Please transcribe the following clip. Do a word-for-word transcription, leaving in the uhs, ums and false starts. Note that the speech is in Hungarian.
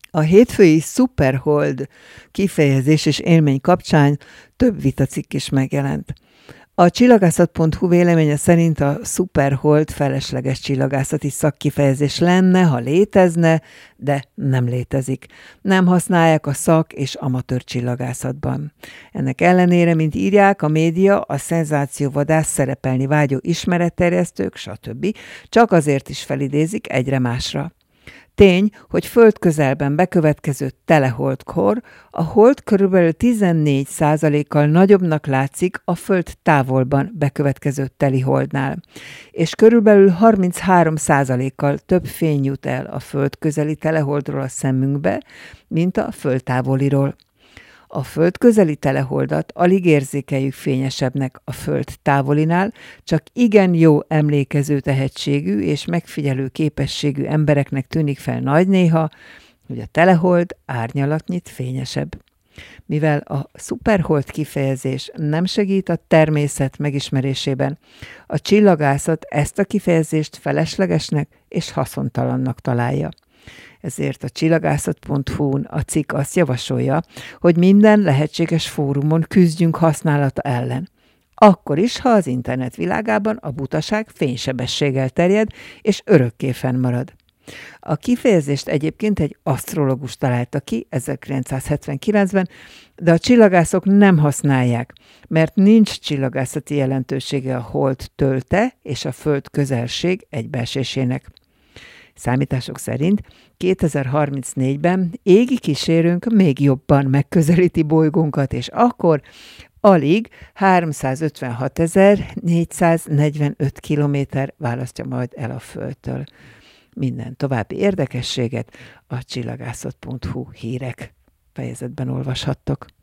A hétfői Superhold kifejezés és élmény kapcsán több vitacikk is megjelent. A csillagászat pont hu véleménye szerint a Superhold felesleges csillagászati szakkifejezés lenne, ha létezne, de nem létezik. Nem használják a szak- és amatőr csillagászatban. Ennek ellenére, mint írják, a média, a szenzációvadász, szerepelni vágyó ismeretterjesztők, stb. Csak azért is felidézik egyre másra. Tény, hogy földközelben bekövetkező teleholdkor a hold körülbelül tizennégy százalékkal nagyobbnak látszik a föld távolban bekövetkező teliholdnál, és körülbelül harminchárom százalékkal több fény jut el a föld közeli teleholdról a szemünkbe, mint a föld távoliról. A föld közeli teleholdat alig érzékeljük fényesebbnek a föld távolinál, csak igen jó emlékező tehetségű és megfigyelő képességű embereknek tűnik fel nagy néha, hogy a telehold árnyalatnyit fényesebb. Mivel a szuperhold kifejezés nem segít a természet megismerésében, a csillagászat ezt a kifejezést feleslegesnek és haszontalannak találja. Ezért a csillagászat pont hu-n a cikk azt javasolja, hogy minden lehetséges fórumon küzdjünk használata ellen. Akkor is, ha az internet világában a butaság fénysebességgel terjed, és örökké fennmarad. A kifejezést egyébként egy asztrológus találta ki ezerkilencszázhetvenkilencben, de a csillagászok nem használják, mert nincs csillagászati jelentősége a hold tölte és a föld közelség egybeesésének. Számítások szerint kétezer-harmincnégyben égi kísérőnk még jobban megközelíti bolygónkat, és akkor alig háromszázötvenhatezer-négyszáznegyvenöt kilométer választja majd el a Földtől. Minden további érdekességet a csillagászat pont hu hírek fejezetben olvashattok.